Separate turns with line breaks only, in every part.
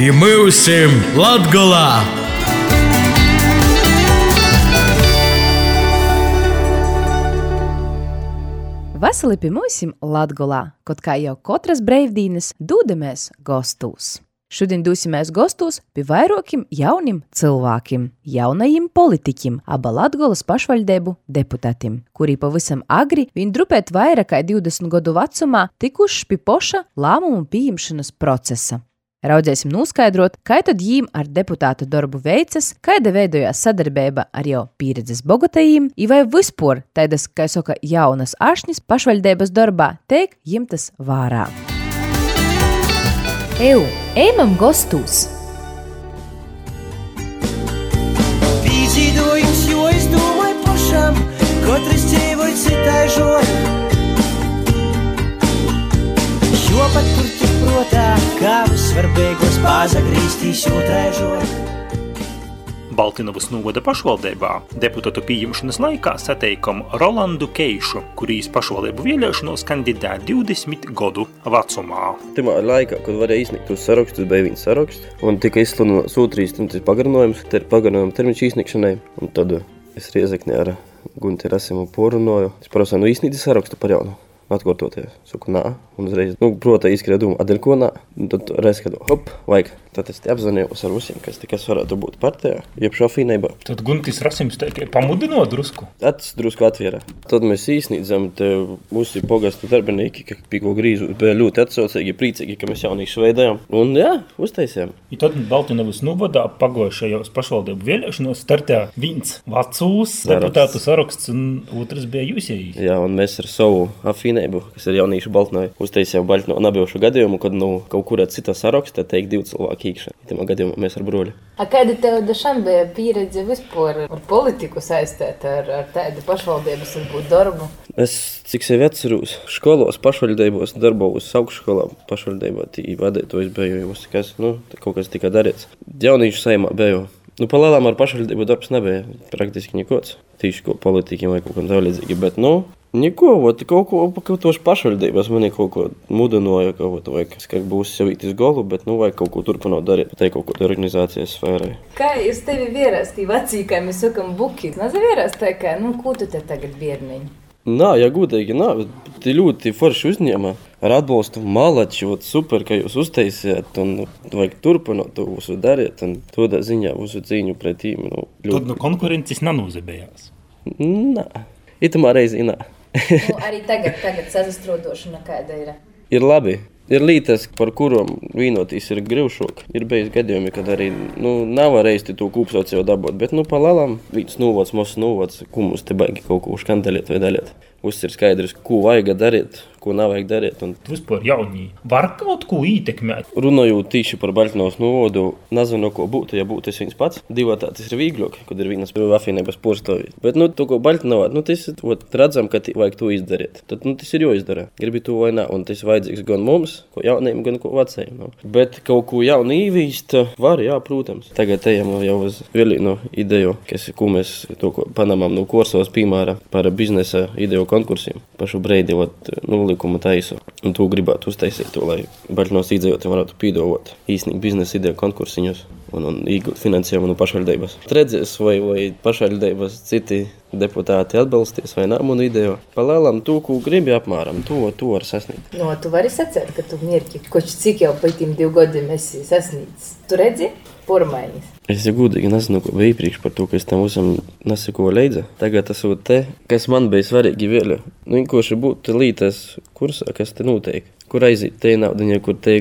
Pie myusim Latgolā!
Vasali pie mūsim Latgolā, kaut kā jau katras breivdīnas dūdamies gostūs. Šodien dūsimies gostūs pie vairokim jaunim cilvēkim, jaunajim politikim, aba Latgolas pašvaldeibu deputātim, kuri pavisam agri, viņ drupēt vairāk kā 20 gadu vecumā tikuši pie poša lēmumu pieņemšanas procesa. Raudzēsim noskaidrot, kā tad jīm ar deputātu darbu veicas, kāda veidojās sadarbība ar jau pieredzes bogatajiem, i vai vispār taidas, kā saka, jaunas ašņas pašvaldības darbā teik jimtas vārā. Ejam gostūs!
Pīzīdojums, jo es domāju pašam, katrs dzīvoja citai žoļ. Jo pat tur tik protā, kā visvarbeigos pazagrīstīs otrai žoļ.
Baltinovas novada pašvaldībā deputātu pieņemšanas laikā sateikam Rolandu Keišu, kurīs pašvaldību vēlēšanos kandidēt 20 gadu vecumā.
Timā laikā, kad varēja izsniegt tos sarakstus, bija viņa saraksts, un tika izsludināts 2-3 stundas pagarinājums, pagarinājuma termiņš izsniegšanai, un tad es Riezeknē ar Gunti Rasimu porunāju. Es prasīju, izsniegti sarakstu par jaunu. Atkārtoties. Saku, nā, un uzreiz, protā izskrēja doma, adēļ ko nā, un tad reiz skatu, hop, vajag. Tad es te apzvanījos ar visiem, kas varētu būt partijā, jeb šofinībā.
Tad Guntis Rasims teikai pamudino drusku?
Drusku atviera. Tad mēs īsnīdzam te mūsu pogastu darbinieki, ka pie ko grīzu, bija ļoti atsaucīgi, priecīgi, ka mēs jaunīšu veidojam. Un jā, uztaisījām.
I tad Baltinovas novadā pagojušajos pašvaldību vēlēšanos startē viens vecūs deputātu saraksts un otrs bija jūsējīs.
Jā, un mēs ar savu afinēbu, kas ir jaunīšu Baltinoju, uztaisījām Baltino nabilšu gadījumu, kad kaut kurā citā sarakstā teik 2 cilvēki īkšā. Itamā gadījumā mēs ar broļi.
A kāda tev dažam bija pieredze vispār ar politiku saistēt, ar tādu pašvaldības varbūt darbu?
Es, cik sevi atceros, školos pašvaldībos darbos augšskolā pašvaldībā tī vadītojs biju, kaut kas tika darīts. Jaunīšu saimā biju. Palēlām ar pašvaldību darbs nebija praktiski nekods. Tīši ko politikiem vai kaut kam tālīdzīgi, bet, neko, kaut ko tos pašvaldības mani kaut ko mudinoja, vai kas būs savītis golu, bet, vai kaut ko turpināt darīt, tai kaut ko organizācijas sfērai.
Kā jūs tevi vierās, tī vecī, kā mēs sakam, buki? Nazavierās tā kā, ko tu te tagad bierniņi?
Nā, ja gudīgi, tie ļoti forši uzņēma ar atbalstu malači, super, ka jūs uztaisījāt, un vajag turpināt to visu darīt, un tādā ziņā visu cīņu pret tīm.
Tad konkurences nanūzebējās?
Nā, itamā reizi nā.
Arī tagad sazastrodošana kāda ir?
Ir labi. Ir lītas, par kurām vīnotīs ir grivšok. Ir bijis gadījumi, kad arī nav reizi to kūpsots jau dabūt, bet palēlām viens nūvots, mūsu nūvots, ko mums te baigi kaut ko škandalēt vai dalēt. Viss ir skaidrs, ko vajag darīt, ko nav vajag darīt.
Vispār jaunī var kaut ko ietekmēt?
Runājot tīši par Baltinovas novodu, nezinu, ko būtu, ja būtu es viens pats. Divotātis ir vīglāk, kad ir vienas afinības porstāvīt. Bet, to, ko Baltinovā, tas redzam, ka vajag to izdarīt. Tad, tas ir jāizdara. Gribi to vai nā, un tas vajadzīgs gan mums, ko jauniem, gan ko vecajiem. Bet kaut ko jaunu īvīst var, jā, protams. Tagad ejam jau uz vienu ideju, ko mēs panamām no Korsavas piemēra par biznesa ideju konkursiem. Pašu breidi, likuma taisu. Un to gribētu uztaisīt to, lai Baltinovas iedzīvotājiem varētu piedāvāt īstenīgi biznesa ideju konkursiņus un iegūt finansējumu no pašvaldības. Redzēs, vai pašvaldības citi deputāti atbalstīs vai nā manu ideju. Palēlām to, ko gribi apmēram, to var sasniegt.
Tu vari sacēt, ka tu mierki, cik jau pa tiem 2 gadiem esi sasniedzis. Tu redzi pormaiņas?
Es jau gudīgi nezinu, ko bija iepriekš par to, ka es tam visam nesakoju līdzi. Tagad tas kas man bija svarīgi vēl. Vienkārši būtu lītas kursā, kas te notiek. Kur aiziet te naudiņa, kur te,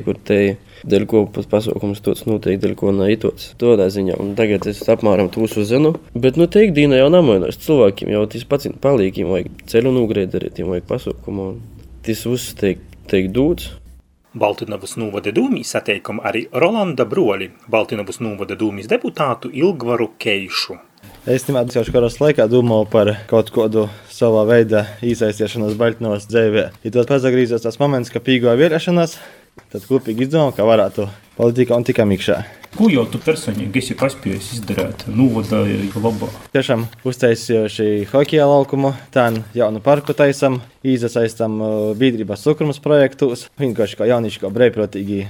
dēļ ko pasaukums tots notiek, dēļ ko nav itots. Tādā ziņā. Un tagad es apmēram to uzzinu. Bet teik dīna jau namainās cilvēkiem, jau tas pats palīgiem vajag ceļu nogrēt darīt, vajag pasaukumu. Tas viss teik dūts.
Baltinovas novada dūmī sateikam arī Rolanda broļi, Baltinovas novada dūmīs deputātu Ilgvaru Keišu.
Es jau škoras laikā domāju par kaut kādu savā veidā īsaistīšanos Baltinovas dzīvē. Ja tad pazagrīzās tas moments, ka pīgoja vēlēšanās, tad kopīgi izdomājam, ka varētu politikā un tikam iekšā.
Ko jau tu personīgi esi paspējis izdarīt? Novada ir labā.
Tiešām uztaisījuši hokeja laukumu, tā jaunu parku taisam, īsasaistam biedrības Sukrumas projektus. Vienkārši kā jaunieši, kā brīvprātīgi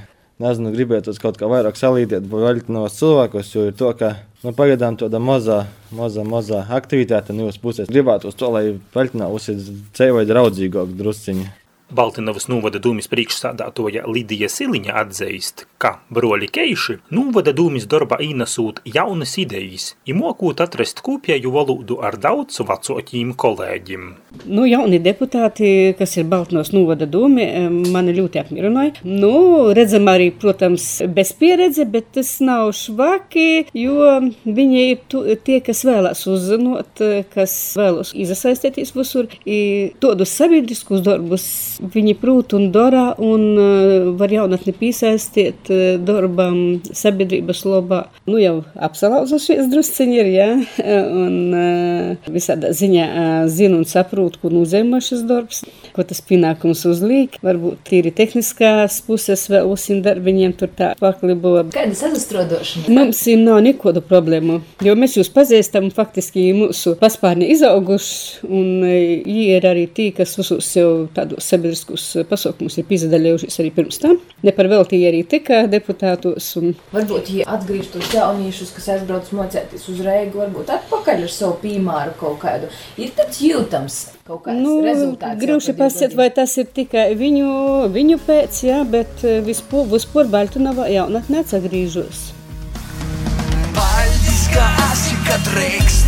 nezinu, gribētu kaut kā vairāk salīdēt Vaļtnavas cilvēkus, jo ir to, ka pagaidām tāda mazā aktivitāte no jūsu puses. Gribētu uz to, lai Vaļtnavas ir ceļoja draudzīgāk drusciņi.
Baltinavas novada dūmis priekšsādātoja Lidija Siliņa atzeist, ka broļi Keiši novada dūmis darbā īnesūt jaunas idejas i mokūt atrast kopēju valodu ar daudz vecākiem kolēģim.
Jauni deputāti, kas ir Baltinavas novada dūmi, mani ļoti apmierināja. Redzam arī, protams, bez pieredze, bet tas nav švaki, jo viņi ir tie, kas vēlās uzzinot, kas vēlas izasaistēties visur. Tādus sabiedriskus darbus viņi prūt un dara un var jaunatni piesaistīt darbam sabiedrības labā. Jau apsalauzušies drusciņi ir, ja? Un visādā ziņā zinu un saprūt, ko nozīmē šis darbs, ko tas pienākums uzliek. Varbūt tīri tehniskās puses vēl uzsim darbiņiem tur tā paklibo.
Kāda sazastrodošana?
Mums nav nekādu problēmu, jo mēs jūs pazīstam, faktiski mūsu paspārni izauguši, un ir arī tī, kas visus jau tādos sabiedriskus pasaukumus ir piedalījušies arī pirms tam. Ne par velti arī tika deputātos.
Varbūt, ja atgriežtos jauniešus, kas aizbrauc mocēties uz Reigu, varbūt atpakaļ ar savu piemēru kaut kādu. Ir tāds jūtams kaut kāds rezultāts.
Grūši pasiet, vai tas ir tikai viņu pēc, jā, bet vispār Baltinavā jaunatnē atgriežos.
Baltiska asika drēkst,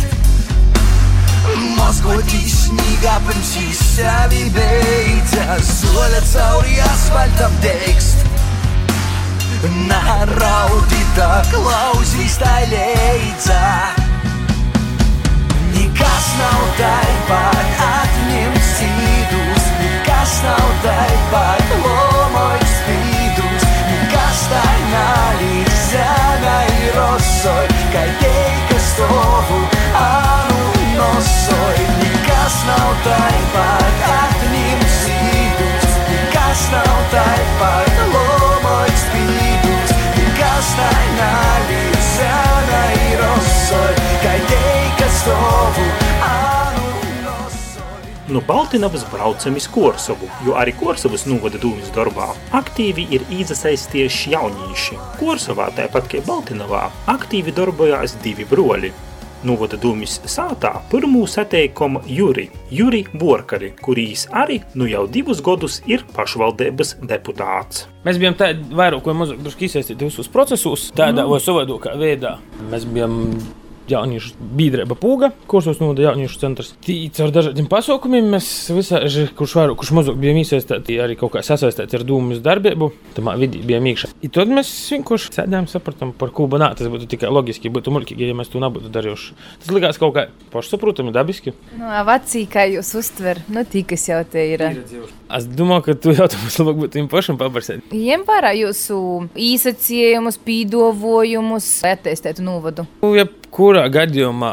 mozgotīs snīgā pirms sevi beidzas, soļa cauri asfaltam degst. Naraudītā klausīs tā leidza, nekas nav tāpat atņemt sīdus, nekas nav tāpat lomoļ spīdus, nekas tā nalīdz zanai rosoj, kai teika stovu anu nosoj, nekas nav tāpat atņemt sīdus, nekas nav tāpat lomoļ spīdus, nekas tā nalīdz zanai rosoj, kai teika stovu anu nosoj.
No Baltinavas braucam iz Korsovu, jo arī Korsavas novada dūmis darbā aktīvi ir iesaistījuši jaunīši. Korsavā, tāpat kā Baltinavā, aktīvi darbojās 2 broļi. Novada dūmis sātā pirmū sateikumu Juri Borkari, kurīs arī jau 2 gadus ir pašvaldības deputāts.
Mēs bijām tādi vairāk vai mazāk druški iesaistīti visos procesos, tādā vai savādākā veidā. Mēs bijām jauniešu biedrība Pūga, Korsavas novada jauniešu centrs. Caur dažādiem pasaukumiem mēs visāži, kurš vairāk, kurš mazāk bijām iesaistīti, arī kaut kā sasaistīti ar dūmis darbību, tamā vidī bijām iekšā. I tad mēs vienkārši sēdējām, sapratam, par ko banā, tas būtu tikai logiski, būtu muļkīgi, ja mēs to nebūtu darījuši. Tas likās kaut kā pašsaprotami, dabiski.
Vecī, kā jūs uztver, tī, kas jau te ir.
Es domāju, ka tu jautājumus labāk būtu viņam pašam pabarsēt.
Jem vērā jūsu īsaciejumus, pīdovojumus, attīstētu novadu.
Kurā gadījumā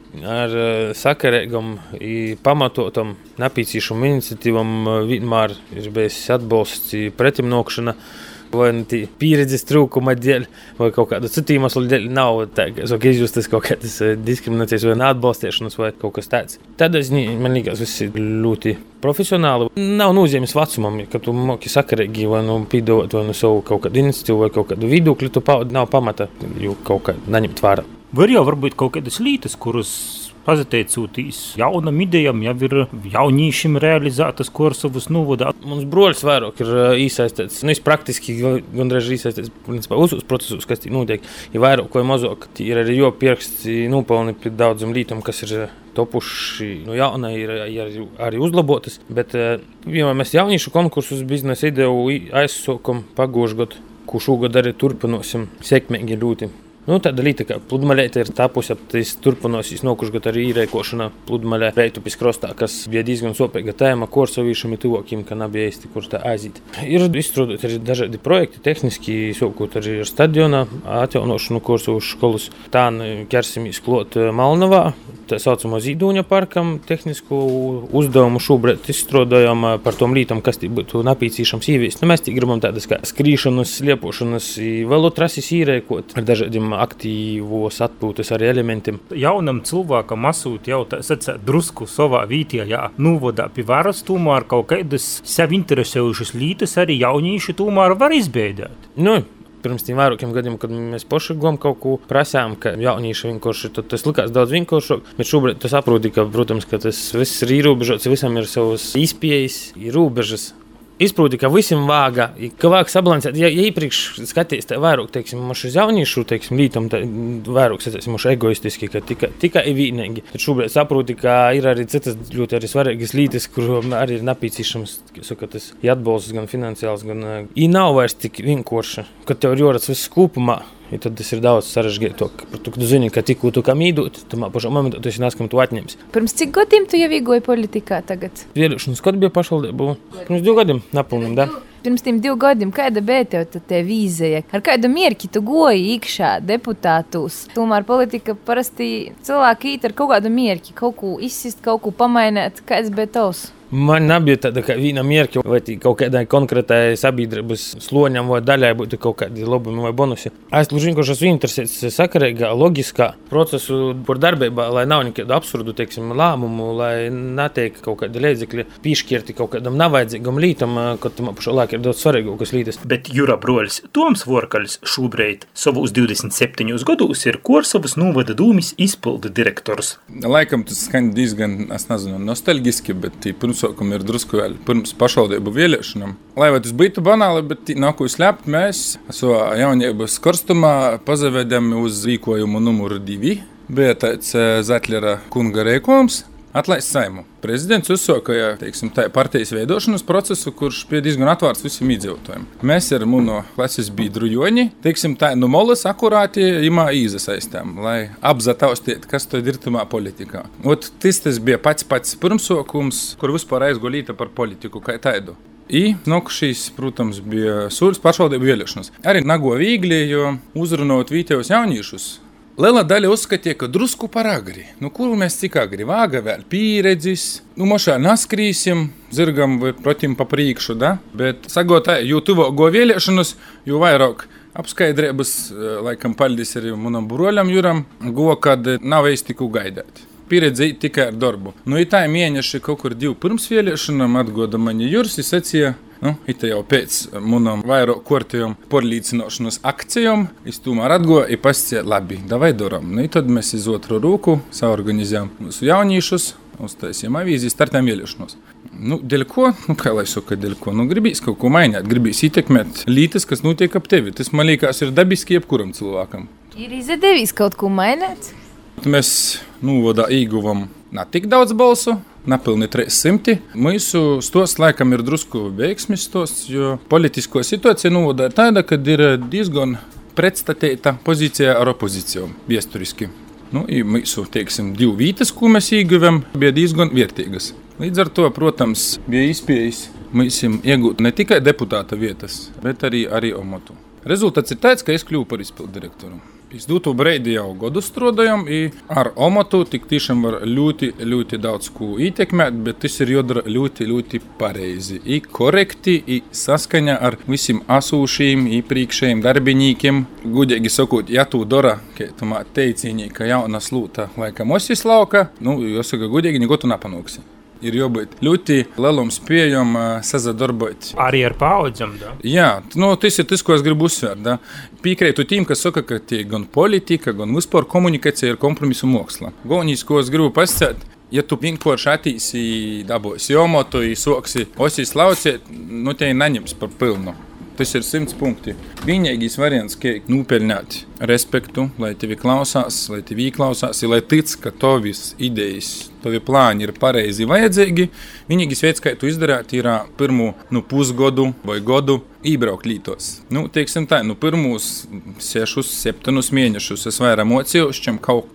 ar sakarīgam pamatotam napīcīšam iniciatīvam vienmēr ir bijis atbalsts pretimnākšana, vai pieredzes trūkuma dēļ, vai kaut kādu citu iemeslu dēļ nav tā, ka izjustas kaut kādas diskriminācijas vai neatbalstiešanas vai kaut kas tāds. Tādā ziņā man liekas visi ļoti profesionāli. Nav nozīmes vecumam, ka tu moki sakarīgi vai pīdot vai savu kaut kādu iniciatīvu vai kaut kādu vidūkli, tu nav pamata, jo kaut kā neņemt vērā.
Var jau varbūt kaut kādas lietas, kuras pateicoties jaunam idejam, jau ir jaunīšiem realizētas Korsavas novadā.
Mums broļs vairāk ir iesaistīts, es praktiski gandrīz iesaistīts principā visos procesos, kas tī notiek. Ir vairāk vai mazāk, ir arī jo pieraksti nopelni pie daudzam lītam, kas ir topuši jaunai, ir arī uzlabotas. Bet, ja mēs jauniešu konkursus biznesa ideju aizsākam pagājušajā gadā, ko šogad arī turpināsim sekmīgi ļoti. Tāda līta, kā pludmaleite ir tapusi, tas turpinās nokušgat arī īrēkošana pludmalē Reitupis krostā, kas bija diezgan sopīga tēma Korsavīšam ir tuvākiem, ka nebija īsti, kur tā aizīt. Ir izstrādāt arī dažādi projekti, tehniski sākot arī ar stadiona atjaunošanu Korsavas skolas. Tā ķersimies klāt Malnavā, tā saucamo Zīdūņa parkam, tehnisku uzdevumu šobrīd izstrādājam par tom lītam, kas tī būtu napīcīšams ieviest. Mēs tī gribam tādas kā skrīšanas, sliepošanas, velotrasis īrēkot ar dažādiem aktīvos atpūtas arī elementiem.
Jaunam cilvēkam asūt jau tā sacēt drusku savā vītījā novadā pie varas, tomēr kaut kādas sev interesējušas lītas arī jaunīši tomēr var izbeidēt.
Pirms tiem vairākiem gadiem, kad mēs paši gom kaut ko prasām, ka jaunieši vienkārši, tad tas likās daudz vienkāršāk, bet šobrīd tas saproti, ka, protams, ka tas viss ir ierobežots, visam ir savas izpējas, ir robežas. Izproti, ka visam vāga, ka vāga sabalansēt. Ja iepriekš skaties tā vairāk, teiksim, uz jauniešu, teiksim, lītam tā vairāk, teiksim, egoistiski, ka tikai vienīgi. Tad šobrīd saproti, ka ir arī citas ļoti arī svarīgas lietas, kur arī ir nepieciešams, ka tas atbalsts gan finansiāls, gan nav vairs tik vienkārši, ka tev ir jāredz viss kopumā. I tad tas ir daudz sarežģītāk. Tu zini, ka tikko tu kam īdot, tu pašā momentā tu esi nāskam tu atņems.
Pirms cik gadiem tu jau iegoji politikā tagad?
Vēlēšanas, kad bija pašvaldība? Pirms 2 gadiem, napilnam, da?
Pirms tiem 2 gadiem, kāda bija tev vīzija? Ar kādu mierķi tu goji iekšā deputātus? Tomēr politika parasti cilvēki īt ar kaut kādu mierķi, kaut ko izsist, kaut ko pamainēt. Kāds bija tavs?
Man nebija tāda kā viena mierķa, vai kaut kādai konkrētai sabiedrības sloņam vai daļai būtu kaut kādi labumi vai bonusi. Es vienkārši esmu interesēts sakarīgā, loģiskā procesu par darbībā, lai nav nekādu absurdu, teiksim, lēmumu, lai netiek kaut kādi līdzekļi piešķirti kaut kādam nevajadzīgam lītam, kad tam pašā laikā ir daudz svarīgākas lietas.
Bet Jura broļs Toms Vorkaļs šobrīd savus 27 gadus ir Korsavas novada dūmis izpildu direktors.
Laikam tas skan diezgan, es nezinu, nostalģiski, bet pirmsākam ir drusku vēl pirms pašvaldību vēlēšanām. Lai vai tas būtu banāli, bet nav ko slēpt, mēs savā jaunības karstumā pazavedam uz rīkojumu numuru 2. Bija tāds Zatlera kunga reikojums atlaist Saimu. Prezidents uzsāka, teiksim, tā partijas veidošanas procesu, kurš bija diezgan atvērts visiem iedzīvotājiem. Mēs ar mūsu klases biedru Joni, teiksim, tā no molas akurāti imā īzasaistām, lai apzataustiet, kas to ir tumā politikā. Tas bija pats pirmsākums, kur vispār aizgulīta par politiku kā tādu. I nokušīs, protams, bija soļus pašvaldību vēlēšanas. Arī nago viegli, jo uzrunot vietējos jauniešus, liela daļa uzskatīja, ka drusku par agri. Kuru mēs cik agri? Vāga vēl pieredzis. Mošā naskrīsim, zirgam vai protim pa priekšu, da? Bet sagotāji, jo tuvogo vēlēšanas, jo vairāk apskaidrības, laikam paldies arī manam broļam Juram, kad nav īsti ko gaidāt. Pieredzi tikai ar darbu. I tā mēneši kaut kur 2 pirms vēlēšanām atgoda mani Jurs, es sacīja, it jau pēc manam vairāk kārtējām porlīcinošanas akcijām, es tomēr atgoju, i pasacīja, labi, davai daram. Tad mēs iz otru roku saorganizējām mūsu jauniešus, uztaisījām avīzi, startējām vēlēšanos. Dēļ ko? Kā lai saka, dēļ ko? Gribīs kaut ko mainīt, gribīs ietekmēt lītas, kas notiek ap tevi. Tas, man liekas, ir dabiski jebkuram cilvēkam.
Ir izdevies kaut ko mainīt?
Mēs novadā ieguvam ne tik daudz balsu, nepilni 300. Mūsu stosts laikam ir drusku veiksmis stosts, jo politisko situācija novadā ir tāda, kad ir diezgan pretstatīta pozīcija ar opozīciju viesturiski. Mūsu, teiksim, 2 vietas, ko mēs ieguvam, bija diezgan vērtīgas. Līdz ar to, protams, bija izpējas mūsim iegūt ne tikai deputāta vietas, bet arī amatu. Rezultāts ir tāds, ka es kļuvu par izpildu direktoru. Es dotu breidi jau godu strādājam, ar amatu tik tiešām var ļoti daudz ko ietekmēt, bet tas ir jādara ļoti pareizi, korekti, saskaņā ar visiem asūšiem, priekšējiem darbiniekiem. Gudīgi sakot, ja tu dara, ka tu teicīni, ka jauna slūta laikam osis lauka, jāsaka gudīgi, neko tu nepanūksi. Ir jābūt ļoti lielam spējam sazadarbot.
Arī ar paudzēm, da?
Jā, tas ir tas, ko es gribu uzsvērt. Da? Piekrītu tiem, kas saka, ka tie gan politika, gan vispār komunikācija ir kompromisu māksla. Galvenais, ko es gribu pasakāt, ja tu vienkārši attīsi dabūsi amatu, soksi osis lauciet, tie neņems par pilnu. Tas ir 100 punkti. Vienīgais variants, kā nopelnīt respektu, lai tevi klausās, lai tevi klausās, lai tic, ka tavis idejas, tavi plāni ir pareizi vajadzīgi. Vienīgais veids, kā tu izdarāt, ir pirmo pusgadu vai godu iebraukt lītos. Teiksim tā, pirmos 6-7 mēnešus es vairāk mocījos, čem kaut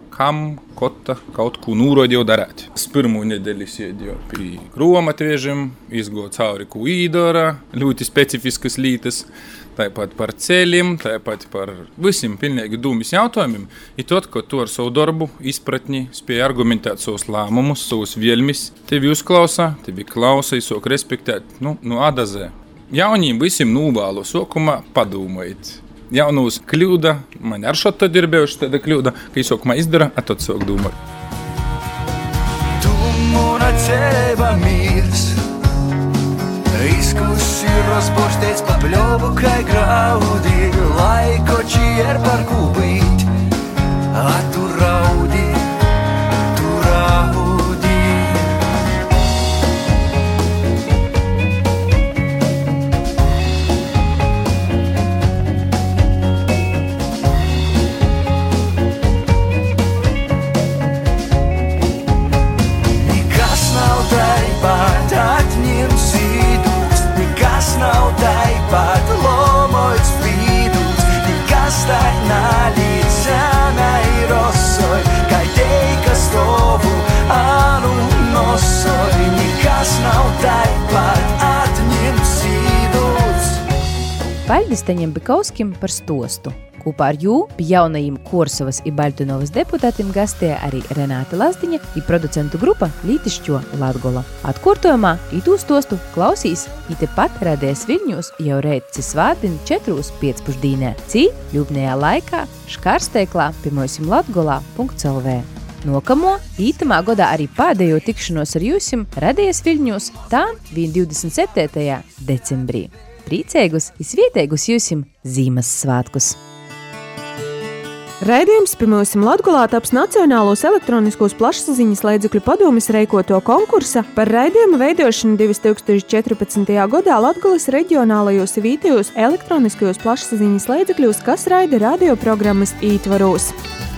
ko nūrodīju darāt. Es pirmo nedēļu sēdēju pie krūmatviežiem, izgoju cauri, ko īdara, ļoti specifiskas lietas, tāpat par ceļiem, tāpat par visiem pilnīgi dūmis jautājumiem. I tad, ka tu ar savu darbu, izpratni, spēj argumentēt savus lēmumus, savus vielmis, tevi uzklausa, tevi klausa, sāk respektēt, no A do Z. Jauniem visiem nūbālu sākumā padomājiet. Jaunūs kļūda, man ar šot tad ir bijuši tāda kļūda, ka izsākumā izdara, a tad sāk domāt.
Tu muna cēva mīrs, Diskusiju rozborsteits pa pļovu kai graudi, laikoči ir par kubīt, a tu raudi, tu raudi. Nekas nav taipat atņemts vidūs, nekas nav taipat lomoits vidūs, nekas tai nalīdzenai rosoj, kai teika stovu anu nosoj, nekas nav taipat atņemts vidūs.
Paldies Teņam Bikauskim par stostu. Kopā ar jū pie jaunajiem Kuorsovas i Baļtunovas deputātiem gastēja arī Renāte Lazdiņa i producentu grupa Lītišķo Latgola. Atkārtojumā itū stostu klausīs i tepat Radijas Viļņos jau reici svātdien 4:15. Cī ļubnējā laikā škārsteiklā pie mosim latgolā.lv. Nokamo ītamā godā arī pēdējo tikšanos ar jūsim Radijas Viļņos tā 27. decembrī. Priecēgus i svietēgus jūsim Zīmessvētkus!
Raidījums pirmosim Latgolā taps Nacionālos elektroniskos plašsaziņas līdzekļu padomes reikoto konkursa par raidījumu veidošanu 2014. gadā Latgolas reģionālajos vietējos elektroniskajos plašsaziņas līdzekļos, kas raida radioprogrammas ītvaros.